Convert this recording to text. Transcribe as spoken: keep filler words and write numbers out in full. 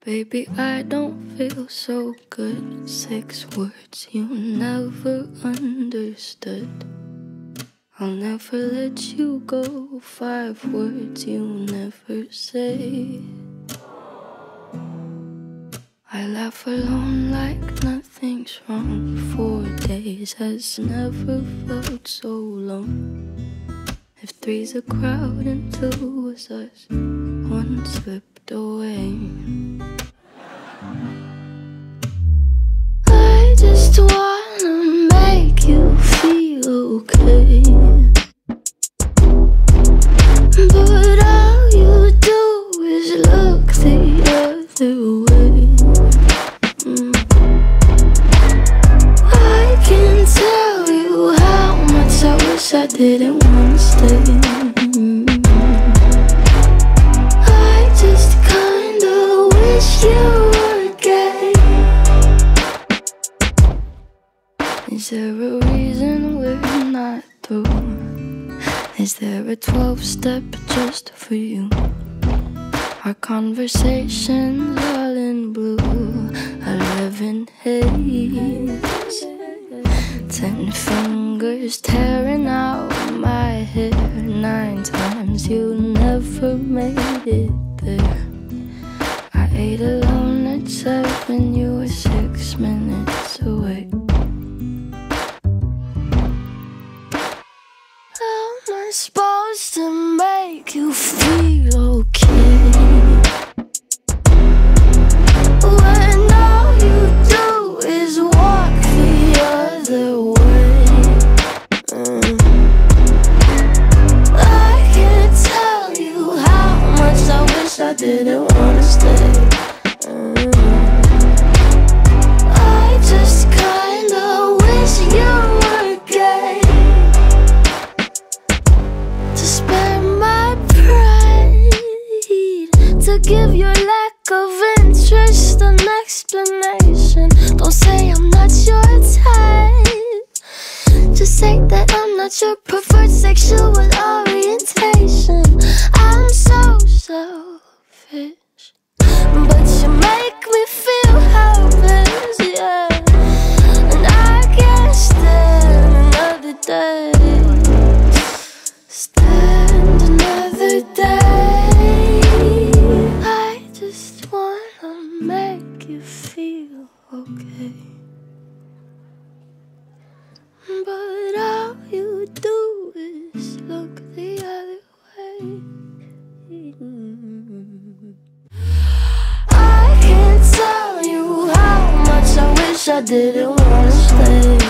Baby, I don't feel so good. Six words you never understood. I'll never let you go. Five words you never say. I laugh alone like nothing's wrong. Four days has never felt so long. If three's a crowd and two was us, one slipped away. I just wanna make you feel okay, but all you do is look the other way. mm. I can tell you how much I wish I didn't wanna stay. mm. I just kinda wish you were gay. Is there a reason we're not through? Is there a twelve-step just for you? Our conversations all in blue, eleven haze, ten fingers tearing out my hair. Nine times you never made it there. I ate alone at seven, you were six minutes away. How am I supposed to make you feel okay when all you do is walk the other way? mm. I can't tell you how much I wish I didn't wanna stay. mm. I just kinda wish you were gay, to spare my pride, to give your lack of interest an explanation. Don't say I'm not your type, just say that I'm not your preferred sexual orientation. I'm so selfish, but you make me feel helpless, yeah. And I can't stand another day, stand another day. I just wanna make you feel okay, but all you do is look the other way. I can't tell you how much I wish I didn't wanna stay.